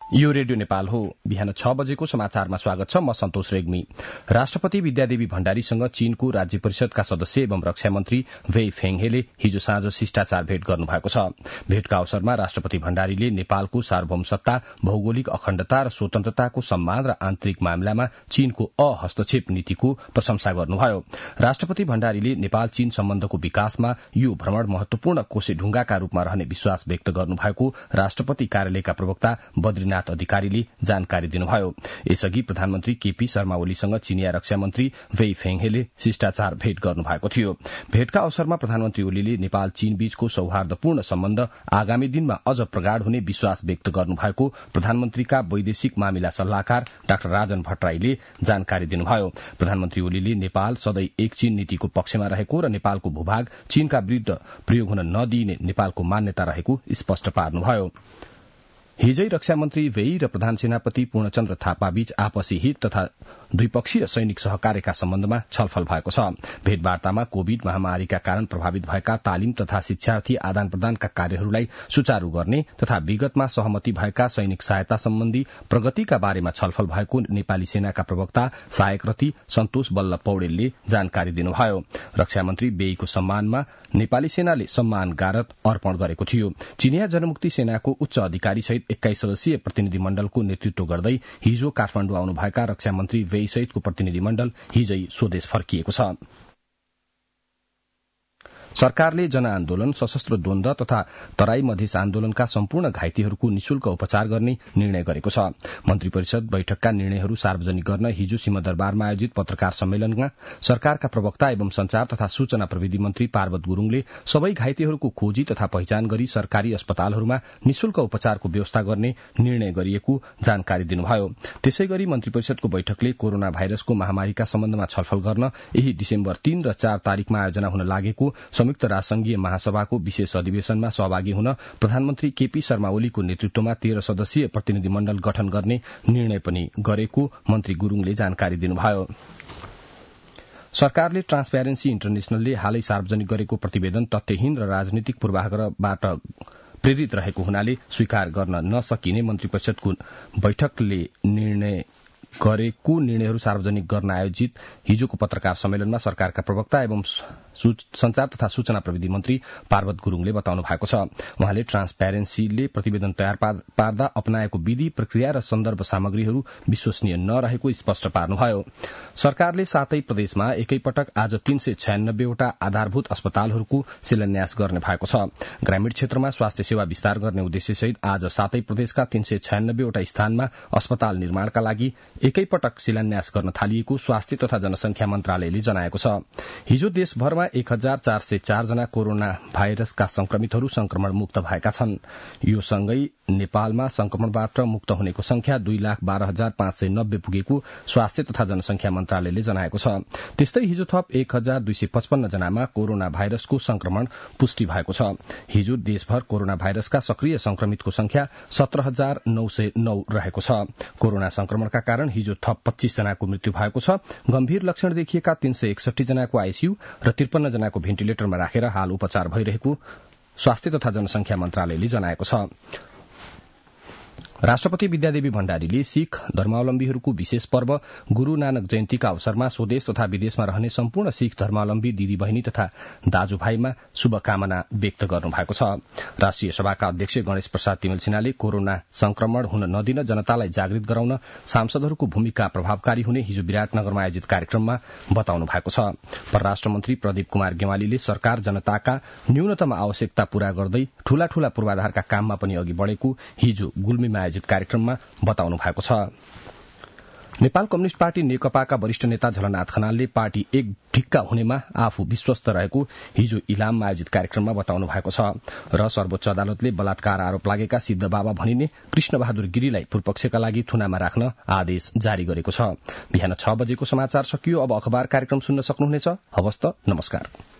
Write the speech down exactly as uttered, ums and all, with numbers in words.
यो रेडियो नेपाल हो। बिहान छ बजेको समाचारमा स्वागत छ। म सन्तोष रेग्मी। राष्ट्रपति विद्यादेवी भण्डारीसँग चीनको राज्य परिषदका सदस्य एवं रक्षा मन्त्री वेई फेङहेले हिजो साँझ शिष्टाचार भेट गर्नुभएको छ। भेटका अवसरमा राष्ट्रपति भण्डारीले नेपालको सार्वभौमसत्ता, भौगोलिक अखण्डता र स्वतन्त्रताको सम्मान र आन्तरिक मामिलामा चीनको अहस्तक्षेप नीतिको प्रशंसा गर्नुभयो। राष्ट्रपति भण्डारीले नेपाल चीन सम्बन्धको विकासमा यो भ्रमण महत्वपूर्ण कोसेढुङ्गाका रूपमा रहने विश्वास व्यक्त गर्नुभएको राष्ट्रपति कार्यालयका प्रवक्ता बद्रीनाथ अधिकारीले जानकारी दिनुभयो। यसअघि प्रधानमन्त्री केपी शर्मा ओलीसँग चीनिया रक्षा मन्त्री वेई फेङहेले शिष्टाचार भेट गर्नुभएको थियो। भेटका अवसरमा प्रधानमन्त्री ओलीले नेपाल चीन बीचको सौहार्दपूर्ण सम्बन्ध आगामी दिनमा अझ प्रगाढ़ हुने विश्वास व्यक्त गर्नुभएको प्रधानमन्त्रीका वैदेशिक मामिला सल्लाहकार डाक्टर राजन भट्टराईले जानकारी दिनुभयो। प्रधानमन्त्री ओलीले नेपाल सधैं एक चीन नीतिको पक्षमा रहेको र नेपालको भूभाग चीनका विरूद्ध प्रयोग हुन नदिइने नेपालको मान्यता रहेको स्पष्ट पार्नुभयो। हिजै रक्षा मन्त्री वेई र प्रधान सेनापति पूर्णचन्द्र थापाबीच आपसी हित तथा द्विपक्षीय सैनिक सहकार्यका सम्बन्धमा छलफल भएको छ। भेटवार्तामा कोविड महामारीका कारण प्रभावित भएका तालिम तथा शिक्षार्थी आदान प्रदानका कार्यहरूलाई सुचारू गर्ने तथा विगतमा सहमति भएका सैनिक सहायता सम्बन्धी प्रगतिका बारेमा छलफल भएको नेपाली सेनाका प्रवक्ता सहायक रथी सन्तोष बल्लभ पौडेलले जानकारी दिनुभयो। रक्षा मन्त्री वेईको सम्मानमा नेपाली सेनाले सम्मान गारत अर्पण गरेको थियो। चीनिया जनमुक्ति सेनाको उच्च अधिकारी सहित एक्काइस सदस्यीय प्रतिनिधि मण्डलको नेतृत्व गर्दै हिजो काठमाण्डु आउनुभएका रक्षा मन्त्री वेई सहितको प्रतिनिधि मण्डल हिजै स्वदेश फर्किएको छ। सरकारले जनआन्दोलन, सशस्त्र द्वन्द तथा तराई मधेस आन्दोलनका सम्पूर्ण घाइतेहरूको निशुल्क उपचार गर्ने निर्णय गरेको छ। मन्त्री परिषद बैठकका निर्णयहरू सार्वजनिक गर्न हिजो सिंहदरबारमा आयोजित पत्रकार सम्मेलनमा सरकारका प्रवक्ता एवं संचार तथा सूचना प्रविधि मन्त्री पार्वत गुरूङले सबै घाइतेहरूको खोजी तथा पहिचान गरी सरकारी अस्पतालहरूमा निशुल्क उपचारको व्यवस्था गर्ने निर्णय गरिएको जानकारी दिनुभयो। त्यसै गरी मन्त्री परिषदको बैठकले कोरोना भाइरसको महामारीका सम्बन्धमा छलफल गर्न यही डिसेम्बर तीन र चार तारिकमा आयोजना हुन लागेको संयुक्त राष्ट्रसंघीय महासभाको विशेष अधिवेशनमा सहभागी हुन प्रधानमन्त्री केपी शर्मा ओलीको नेतृत्वमा तेह्र सदस्यीय प्रतिनिधि मण्डल गठन गर्ने निर्णय पनि गरेको मन्त्री गुरूङले जानकारी दिनुभयो। सरकारले ट्रान्सप्यारेन्सी इन्टरनेशनलले हालै सार्वजनिक गरेको प्रतिवेदन तथ्यहीन र राजनीतिक पूर्वाग्रहबाट प्रेरित रहेको हुनाले स्वीकार गर्न नसकिने मन्त्री परिषदको बैठकले निर्णय गरेको निर्णयहरू सार्वजनिक गर्न आयोजित हिजोको पत्रकार सम्मेलनमा सरकारका प्रवक्ता एवं संचार तथा सूचना प्रविधि मन्त्री पार्वत गुरूङले बताउनु भएको छ। उहाँले ट्रान्सप्यारेन्सीले प्रतिवेदन तयार पार्दा अपनाएको विधि, प्रक्रिया र सन्दर्भ सामग्रीहरू विश्वसनीय नरहेको स्पष्ट पार्नुभयो। सरकारले सातै प्रदेशमा एकैपटक आज तीन सय छयानब्बेवटा आधारभूत अस्पतालहरूको शिलान्यास गर्ने भएको छ। ग्रामीण क्षेत्रमा स्वास्थ्य सेवा विस्तार गर्ने उद्देश्यसहित आज सातै प्रदेशका तीन सय छयानब्बेवटा स्थानमा अस्पताल निर्माणका लागि एकैपटक शिलान्यास गर्न थालिएको स्वास्थ्य तथा जनसंख्या मन्त्रालयले जनाएको छ। हिजो देशभरमा एक हजार चार सय चार जना कोरोना भाइरसका संक्रमितहरू संक्रमण मुक्त भएका छन्। यो सँगै नेपालमा संक्रमणबाट मुक्त हुनेको संख्या दुई लाख बाह्र हजार पाँच सय नब्बे पुगेको स्वास्थ्य तथा जनसंख्या मन्त्रालयले जनाएको छ। त्यस्तै हिजो थप एक हजार दुई सय पचपन्न जनामा कोरोना भाइरसको संक्रमण पुष्टि भएको छ। हिजो देशभर कोरोना भाइरसका सक्रिय संक्रमितको संख्या सत्र हजार नौ सय नौ रहेको छ। कोरोना संक्रमणका कारण हिजो थप पच्चीस जनाको मृत्यु भएको छ। गम्भीर लक्षण देखिएका तीन सय एकसठी जनाको आईसीयू र त्रिपन्न जनाको भेन्टिलेटरमा राखेर हाल उपचार भइरहेको स्वास्थ्य तथा जनसंख्या मन्त्रालयले जनाएको छ। राष्ट्रपति विद्यादेवी भण्डारीले सिख धर्मावलम्बीहरूको विशेष पर्व गुरू नानक जयन्तीका अवसरमा स्वदेश तथा विदेशमा रहने सम्पूर्ण सिख धर्मावलम्बी दिदी बहिनी तथा दाजुभाइमा शुभकामना व्यक्त गर्नुभएको छ। राष्ट्रिय सभाका अध्यक्ष गणेश प्रसाद तिमिल सिन्हाले कोरोना संक्रमण हुन नदिन जनतालाई जागृत गराउन सांसदहरूको भूमिका प्रभावकारी हुने हिजो विराटनगरमा आयोजित कार्यक्रममा बताउनु भएको छ। परराष्ट्र मन्त्री प्रदीप कुमार गेवालीले सरकार जनताका न्यूनतम आवश्यकता पूरा गर्दै ठूला ठूला पूर्वाधारका काममा पनि अघि बढ़ेको हिजो गुल्मीमा आयोजित कार्यक्रममा बताउनु भएको छ। नेपाल कम्युनिष्ट पार्टी नेकपाका वरिष्ठ नेता झलनाथ खनालले पार्टी एक ढिक्का हुनेमा आफू विश्वस्त रहेको हिजो इलाममा आयोजित कार्यक्रममा बताउनु भएको छ र सर्वोच्च अदालतले बलात्कार आरोप लागेका सिद्ध बाबा भनिने कृष्ण बहादुर गिरीलाई पूर्वपक्षका लागि थुनामा राख्न आदेश जारी गरेको छ। बिहान छ बजेको समाचार सकियो। अब अखबार कार्यक्रम सुन्न सक्नुहुनेछ। हवस् त, नमस्कार।